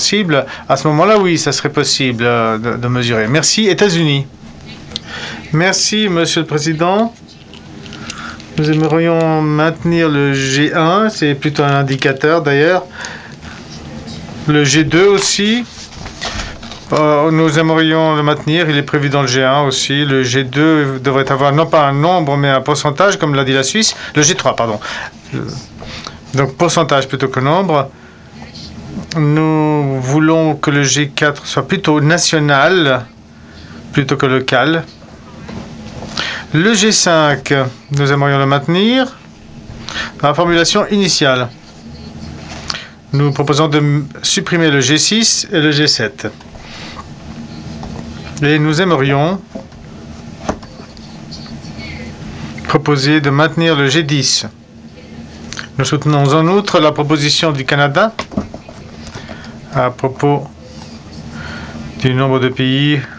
sensible, à ce moment-là, oui, ça serait possible de mesurer. Merci. États-Unis. Merci, Monsieur le Président. Nous aimerions maintenir le G1, c'est plutôt un indicateur d'ailleurs. Le G2 aussi. Nous aimerions le maintenir, il est prévu dans le G1 aussi. Le G2 devrait avoir non pas un nombre, mais un pourcentage, comme l'a dit la Suisse. Le G3, pardon. Donc pourcentage plutôt que nombre. Nous voulons que le G4 soit plutôt national, plutôt que local. Le G5, nous aimerions le maintenir dans la formulation initiale. Nous proposons de supprimer le G6 et le G7. Et nous aimerions proposer de maintenir le G10. Nous soutenons en outre la proposition du Canada à propos du nombre de pays